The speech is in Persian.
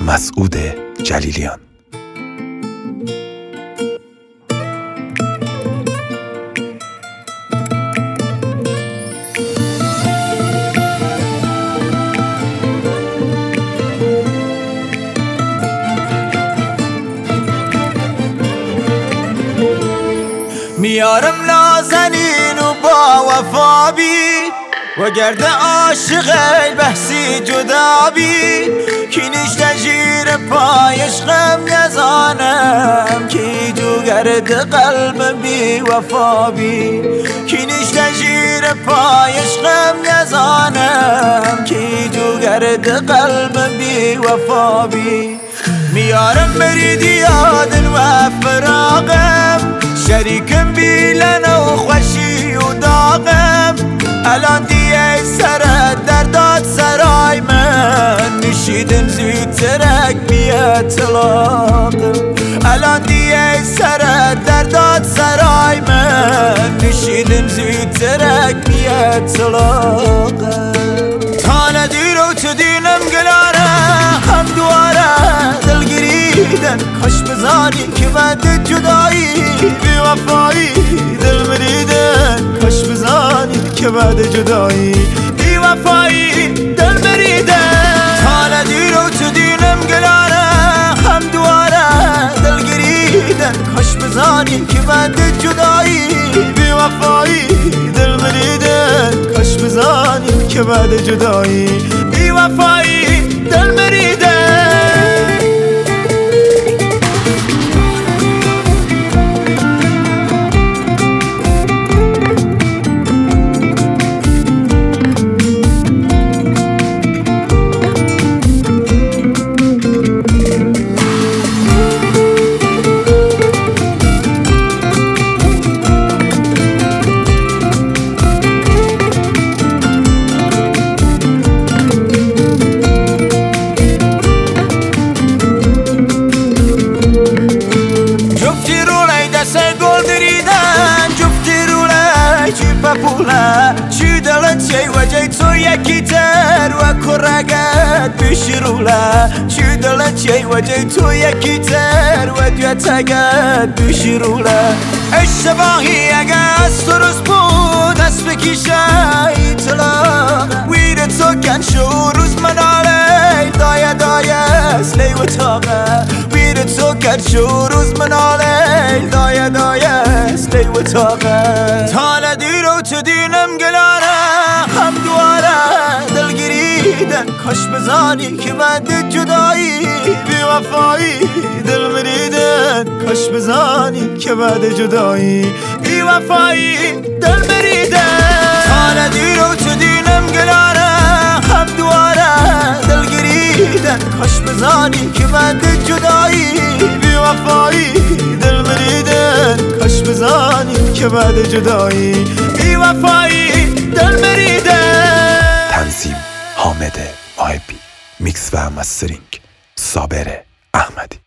مسعود جلیلیان. میارم نازنین و با وفا بی و گرد عاشقی بحثی جدا بی کی نشته زیر پایش غم نزانم کی جو گرد قلب بی وفا بی کی نشته زیر پایش غم نزانم کی جو گرد قلب بی وفا بی میارم برید یادن و فراغم شریکم بیلن و خوشی و داغم الان دیگه سر درداد سرای من نشیدن زودترک بیاد طلاقم الان دیگه سر درداد سرای من نشیدن زودترک بیاد طلاقم تا ندیر و تو دینم گلاره هم دواره دلگیریدن کاش بزانی که بعد جدایی بی وفایی دل مریدن کاش بزانی که بعد جدایی بی وفایی دل مریدن تا ندیر و تو دینم گلاره هم دواره دلگیریدن کاش بزانی که بعد جدایی بی وفایی دل مریدن کاش بزانی که بعد جدایی بی وفایی دل مریدن چی دلت چی وجه تو یکی تر و کرگت بشروله چی دلت چی وجه تو یکی تر و دیتگت بشروله اشتباهی اگه از تو روز بود از بکیشه ایطلاق ویر تو کن شو روز مناله دایه دایه سلی و تاقه ویر تو کن شو روز مناله دایه دایه سلی و تاقه تا ندیر و تو دینم گلاره هم دواره دلگیریدن کاش بزانی که بعد جدایی بی وفایی دل مریدن کاش بزانی که بعد جدایی بی وفایی دل مریدن تا ندیر و تو دینم گلاره هم دواره دلگیریدن کاش بزانی که بعد جدایی بی وفایی دل مریدن کاش بزانی که بعد جدایی بی وفایی دل مریدن. تنظیم حامد محبی، میکس و مسترینگ صابر احمدی.